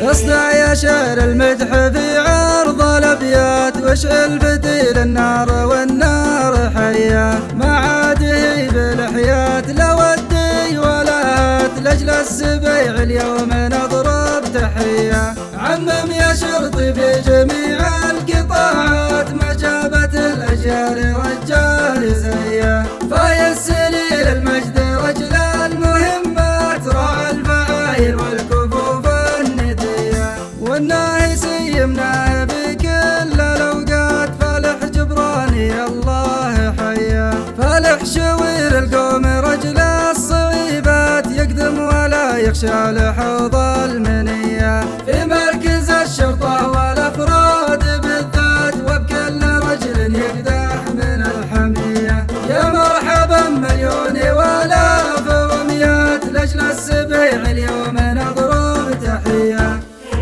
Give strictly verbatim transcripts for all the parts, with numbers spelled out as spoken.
اصدع يا شعر المدح في عرض الابيات، واشعل فتيل النار والنار حياه، ما عاد يهيب الحياة لا ودي ولا هات، لاجل السبيع اليوم نضرب تحيه. عمم يا شرطي في جميع القطاعات، ما جابت الاجيال رجال زيه، فيسلي للمجد رجل المهمات، راعى الفعايل والكفوف النديه، والناهي سيمناه بكل الاوقات، فالح جبراني الله حياه، فالح شوير القوم رجل الصعيبات، يقدم ولا يخشى لحوض المنيه، في مركز الشرطه والافراد بالذات، وبكل رجل يقدح من الحميه، يا مرحبا مليون والاف ومئات، لاجل السبيع اليوم نضرب تحيه.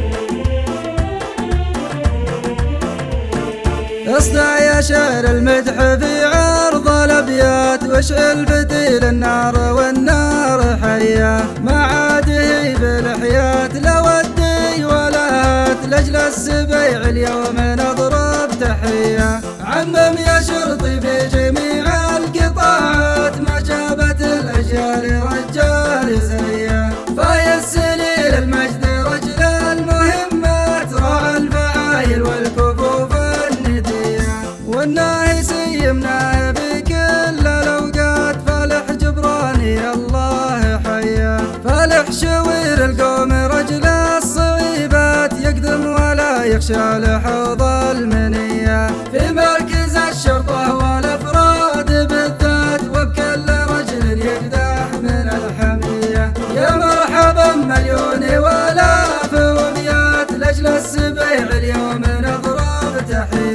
اصدع يا شعر المدح في عرض الابيات، واشعل فتيل النار والنار حياه، ما عاد يهيب الحياة لا ودي ولا هات، لاجل السبيع اليوم نضرب تحيه. عمم يا شرطي في جميع القطاعات، ما جابت الاجيال رجال زيه، فيسلي للمجد رجل المهمات، راعى الفعايل والكفوف النديه، والناهي سيمناه بكل الاوقات، فالح جبراني الله حياه، فالح شوير القوم رجل الصعيبات، يقدم ولا يخشى لحوض المنيه، في مركز الشرطه والافراد بالذات، وبكل رجل يقدح من الحميه، يا مرحبا مليون والاف ومئات، لاجل السبيع اليوم نضرب تحيه.